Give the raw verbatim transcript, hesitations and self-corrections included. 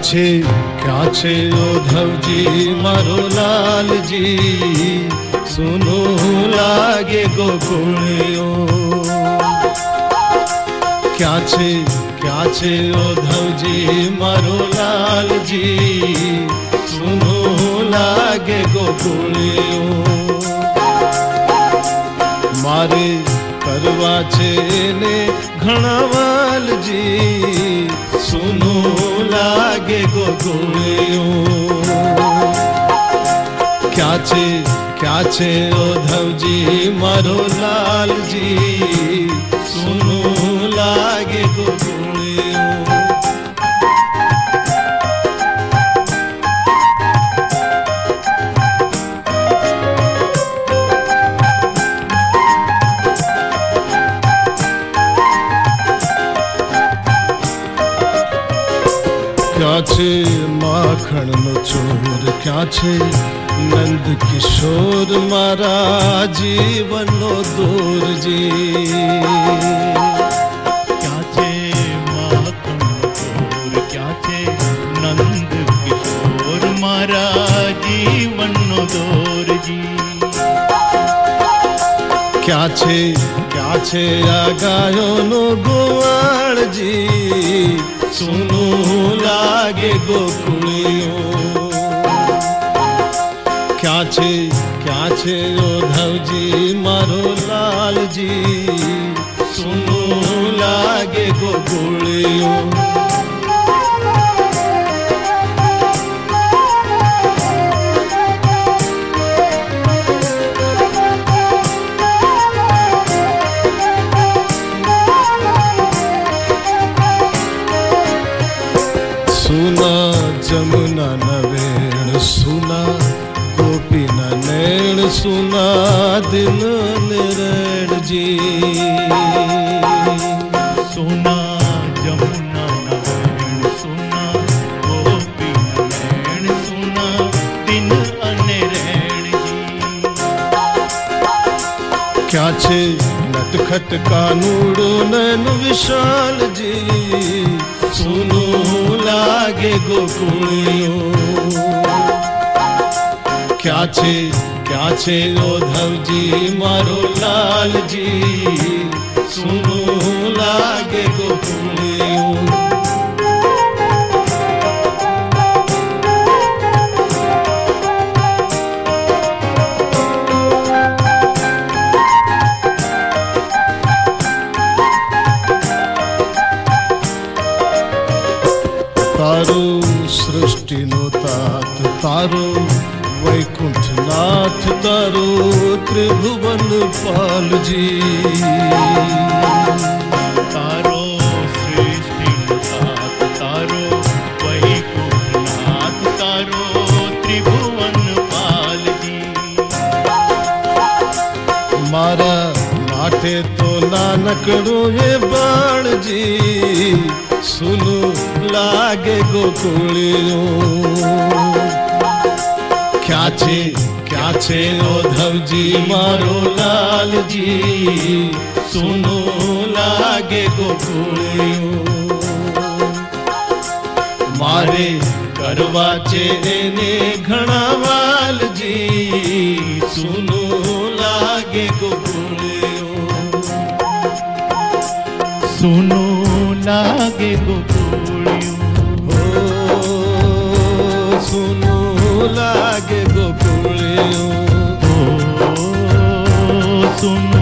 છે ક્યાં છે ઓધવજી મારો લાલજી સુનું લાગે ગોકુળિયો ક્યાં છે ક્યાં છે ઓધવજી મારો લાલજી સુનું લાગે ગોકુળિયો મારે કરવા છે ને ઘણા વાલજી સુનું લાગે ગોકુળિયો ક્યાં છે ક્યાં છે ઓધવજી મારો લાલજી સુનું લાગે ગોકુળિયો ક્યાં છે માખણનો ચોર ક્યાં છે નંદ કિશોર મારા જીવનનો દોરજી ક્યાં છે માખણનો ચોર ક્યાં છે નંદ કિશોર મારા જીવનનો દોરજી ક્યાં છે ક્યાં છે આ ગાયોનો ગોવાળજી સુનું લાગે ગોકુળિયો ક્યાં છે ક્યાં છે ઓધવજી મારો લાલજી સુનું લાગે ગોકુળિયો सुना जमुना नवेण सुना गोपी नैण सुना दिल निरण जी सुना जमुना नवेण सुना गोपी नैण सुना दिन अनेरण जी क्या छे नटखट कानूड़ो नैन विशाल जी सुनो लागे गोकुळियो क्या छे क्या छे ओधवजी मारो लालजी सुनो लागे गोकुळियो तारो सृष्टिनो तात तारो वैकुंठनाथ तारो त्रिभुवन पालजी तारो सृष्टिनो तात तारो वैकुंठनाथ तारो त्रिभुवन पालजी मारा माथे तो नानकड़ो ये बाणजी सुनो लागे गोकुळियो क्या छे क्या छे ओधवजी मारो लालजी सुनो लागे गोकुळियो मारे करवा छे ने घणा वालजी सुनो लागे गोकुळियो सुनो लागे गोकुळियो ओ सुनो लागे गोकुळियो ओ सुनो